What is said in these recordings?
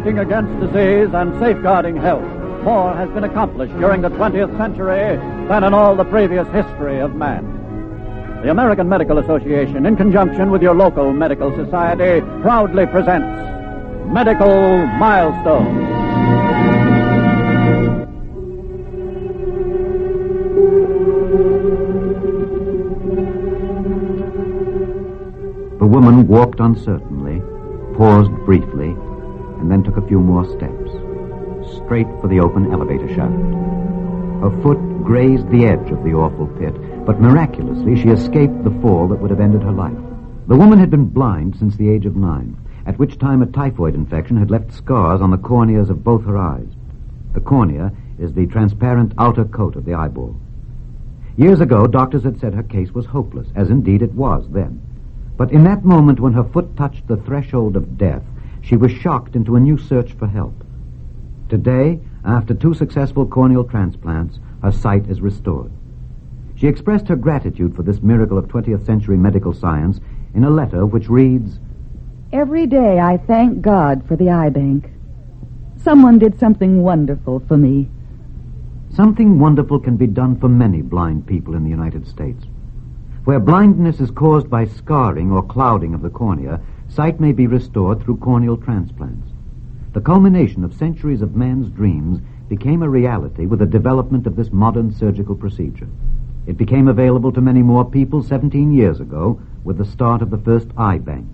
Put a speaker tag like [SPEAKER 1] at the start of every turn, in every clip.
[SPEAKER 1] protecting against disease and safeguarding health, more has been accomplished during the 20th century than in all the previous history of man. The American Medical Association, in conjunction with your local medical society, proudly presents Medical Milestones.
[SPEAKER 2] The woman walked uncertainly, paused briefly, and then took a few more steps, straight for the open elevator shaft. Her foot grazed the edge of the awful pit, but miraculously she escaped the fall that would have ended her life. The woman had been blind since the age of 9, at which time a typhoid infection had left scars on the corneas of both her eyes. The cornea is the transparent outer coat of the eyeball. Years ago, doctors had said her case was hopeless, as indeed it was then. But in that moment when her foot touched the threshold of death, she was shocked into a new search for help. Today, after 2 successful corneal transplants, her sight is restored. She expressed her gratitude for this miracle of 20th century medical science in a letter which reads,
[SPEAKER 3] "Every day I thank God for the eye bank. Someone did something wonderful for me."
[SPEAKER 2] Something wonderful can be done for many blind people in the United States. Where blindness is caused by scarring or clouding of the cornea, sight may be restored through corneal transplants. The culmination of centuries of man's dreams became a reality with the development of this modern surgical procedure. It became available to many more people 17 years ago with the start of the first eye bank.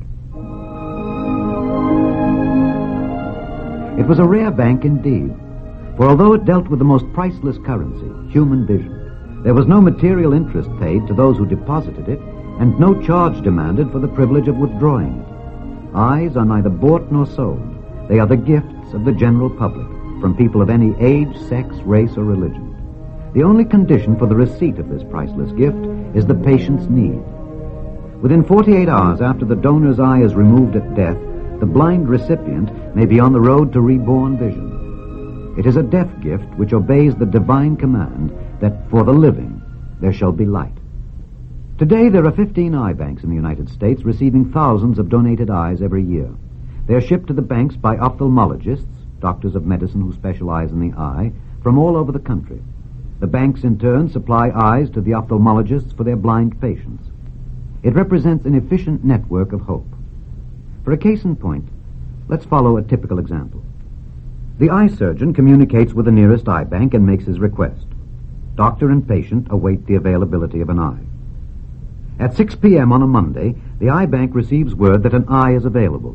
[SPEAKER 2] It was a rare bank indeed, for although it dealt with the most priceless currency, human vision, there was no material interest paid to those who deposited it, and no charge demanded for the privilege of withdrawing it. Eyes are neither bought nor sold. They are the gifts of the general public, from people of any age, sex, race, or religion. The only condition for the receipt of this priceless gift is the patient's need. Within 48 hours after the donor's eye is removed at death, the blind recipient may be on the road to reborn vision. It is a death gift which obeys the divine command that for the living there shall be light. Today there are 15 eye banks in the United States, receiving thousands of donated eyes every year. They are shipped to the banks by ophthalmologists, doctors of medicine who specialize in the eye, from all over the country. The banks in turn supply eyes to the ophthalmologists for their blind patients. It represents an efficient network of hope. For a case in point, let's follow a typical example. The eye surgeon communicates with the nearest eye bank and makes his request. Doctor and patient await the availability of an eye. At 6 p.m. on a Monday, the eye bank receives word that an eye is available.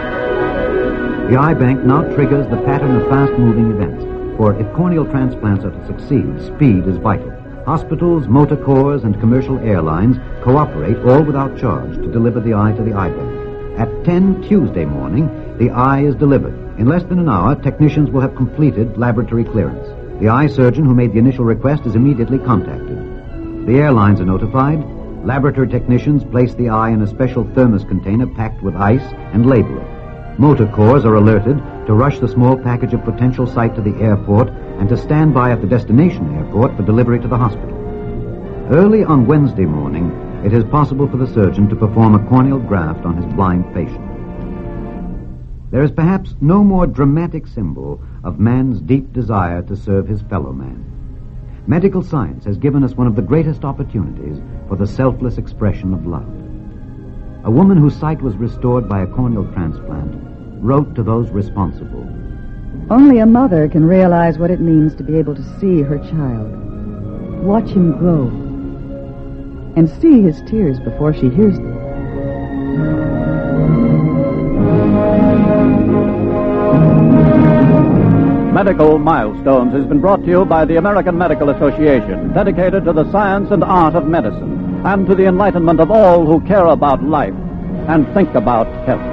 [SPEAKER 2] The eye bank now triggers the pattern of fast-moving events, for if corneal transplants are to succeed, speed is vital. Hospitals, motor corps, and commercial airlines cooperate, all without charge, to deliver the eye to the eye bank. At 10 Tuesday morning, the eye is delivered. In less than an hour, technicians will have completed laboratory clearance. The eye surgeon who made the initial request is immediately contacted. The airlines are notified. Laboratory technicians place the eye in a special thermos container packed with ice and label it. Motor corps are alerted to rush the small package of potential sight to the airport and to stand by at the destination airport for delivery to the hospital. Early on Wednesday morning, it is possible for the surgeon to perform a corneal graft on his blind patient. There is perhaps no more dramatic symbol of man's deep desire to serve his fellow man. Medical science has given us one of the greatest opportunities for the selfless expression of love. A woman whose sight was restored by a corneal transplant wrote to those responsible,
[SPEAKER 3] "Only a mother can realize what it means to be able to see her child, watch him grow, and see his tears before she hears them."
[SPEAKER 1] Medical Milestones has been brought to you by the American Medical Association, dedicated to the science and art of medicine and to the enlightenment of all who care about life and think about health.